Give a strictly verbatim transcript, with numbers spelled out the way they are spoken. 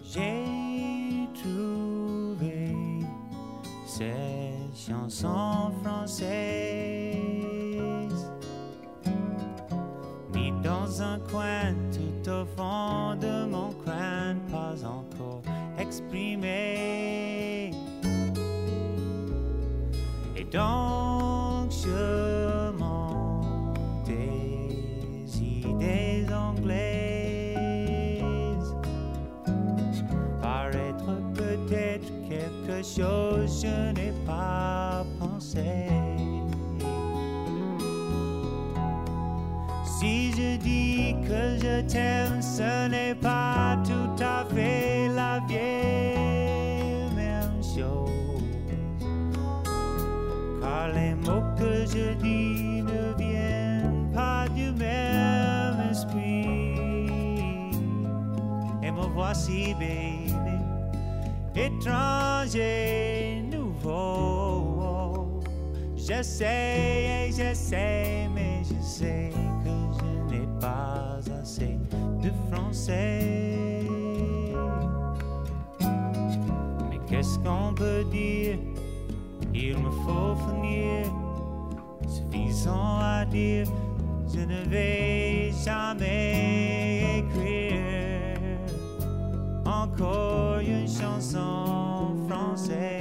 J'ai trouvé cette chanson française mis dans un coin tout au fond de mon crâne, pas encore exprimé. Et donc je monte des idées anglaises, paraître peut-être quelque chose je n'ai pas pensé. Si je dis que je t'aime, ce n'est pas tout à fait la vieille même chose, car les mots que je dis ne viennent pas du même esprit. Et me voici, baby, étranger, nouveau. J'essaie et j'essaie, mais je sais que je n'ai pas assez de français. Mais qu'est-ce qu'on peut dire? Il me faut finir, suffisant à dire, je ne vais jamais écrire encore une chanson française.